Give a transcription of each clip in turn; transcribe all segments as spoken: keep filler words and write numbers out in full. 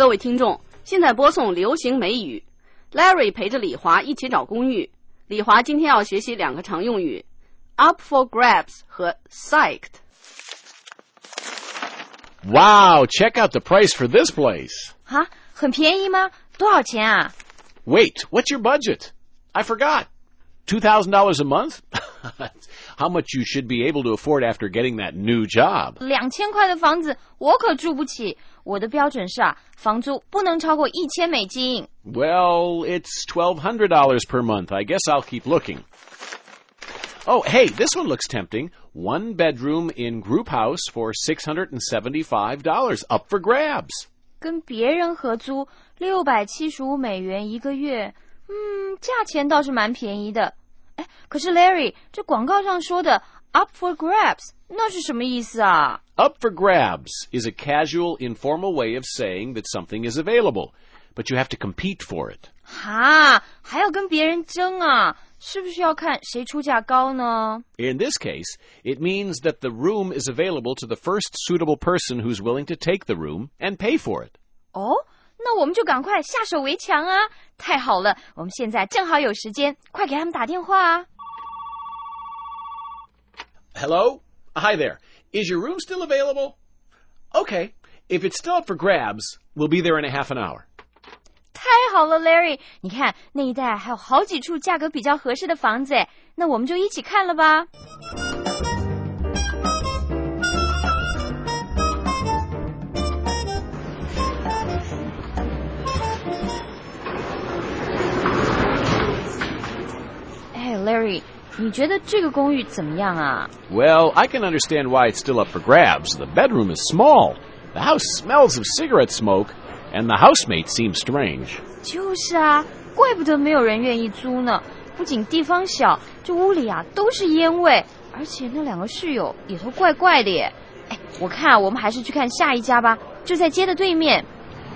各位听众，现在播送流行美语。Larry 陪着李华一起找公寓。李华今天要学习两个常用语 ：up for grabs 和 psyched。 Wow, check out the price for this place. 啊，很便宜吗？多少钱啊？ Wait, what's your budget? I forgot. two thousand dollars a month? How much you should be able to afford after getting that new job. 两千块的房子我可住不起，我的标准是啊，房租不能超过一千美金。 Well, it's twelve hundred dollars per month. I guess I'll keep looking. Oh, hey, this one looks tempting. One bedroom in group house for six hundred seventy-five dollars. Up for grabs. 跟别人合租六百七十五美元一个月，嗯，价钱倒是蛮便宜的。哎，可是 Larry， 这广告上说的 up for grabs， 那是什么意思啊？ Up for grabs is a casual, informal way of saying that something is available, but you have to compete for it. 哈，还要跟别人争啊？是不是要看谁出价高呢？ In this case, it means that the room is available to the first suitable person who's willing to take the room and pay for it. 哦，那我们就赶快下手为强啊！太好了，我们现在正好有时间，快给他们打电话啊！ Hello? Hi there. Is your room still available? Okay. If it's still up for grabs, we'll be there in a half an hour. 太好了 ，Larry， 你看那一带还有好几处价格比较合适的房子，那我们就一起看了吧。哎 ，Larry， 你觉得这个公寓怎么样啊？ Well, I can understand why it's still up for grabs. The bedroom is small. The house smells of cigarette smoke, and the housemate seems strange. 就是啊，怪不得没有人愿意租呢。不仅地方小，这屋里啊都是烟味，而且那两个室友也都怪怪的耶。哎，我看我们还是去看下一家吧，就在街的对面。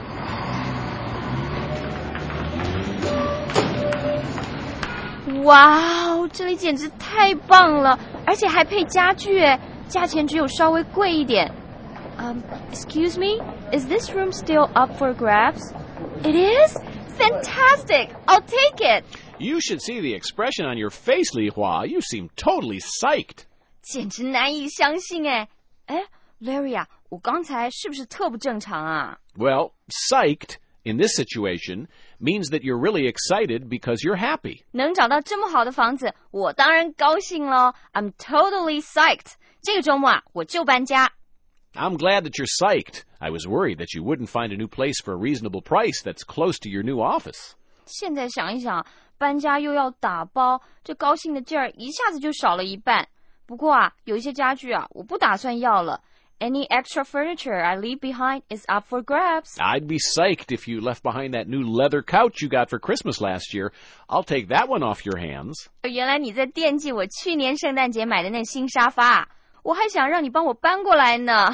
哇哦，这里简直太棒了，而且还配家具耶，价钱只有稍微贵一点。Um, excuse me, is this room still up for grabs? It is? Fantastic! I'll take it! You should see the expression on your face, Li Hua. You seem totally psyched. 简直难以相信哎！哎 ，Larry 啊，我刚才是不是特不正常啊？ Well, psyched, in this situation, means that you're really excited because you're happy. 能找到这么好的房子，我当然高兴咯。I'm totally psyched. 这个周末啊，我就搬家。 I'm glad that you're psyched. I was worried that you wouldn't find a new place for a reasonable price that's close to your new office. 现在想一想，搬家又要打包，这高兴的劲儿一下子就少了一半。不过啊，有一些家具啊，我不打算要了。Any extra furniture I leave behind is up for grabs. I'd be psyched if you left behind that new leather couch you got for Christmas last year. I'll take that one off your hands. 原来你在惦记我去年圣诞节买的那新沙发，我还想让你帮我搬过来呢。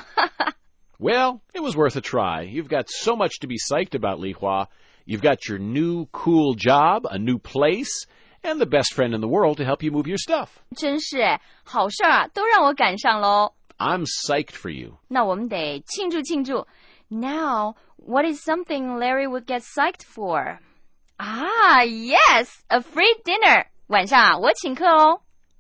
Well, it was worth a try. You've got so much to be psyched about, Li Hua. You've got your new cool job, a new place, and the best friend in the world to help you move your stuff. 真是哎，好事啊，都让我赶上喽。 I'm psyched for you. 那我们得庆祝庆祝。Now, what is something Larry would get psyched for? Ah, yes, a free dinner. 晚上啊，我请客哦。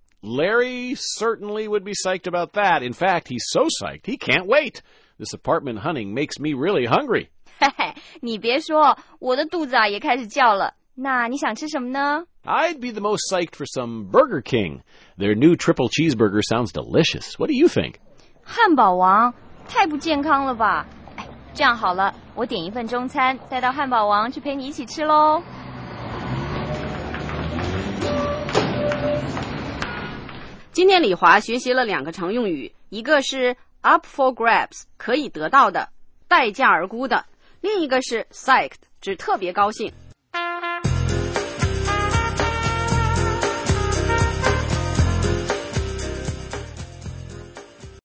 Larry certainly would be psyched about that. In fact, he's so psyched, he can't wait. This apartment hunting makes me really hungry. 嘿嘿，你别说，我的肚子啊也开始叫了。那你想吃什么呢？ I'd be the most psyched for some Burger King. Their new triple cheeseburger sounds delicious. What do you think? 汉堡王太不健康了吧？哎，这样好了，我点一份中餐，带到汉堡王去陪你一起吃喽。 今天李华学习了两个常用语，一个是 up for grabs 可以得到的，待价而沽的，另一个是 psyched 指特别高兴。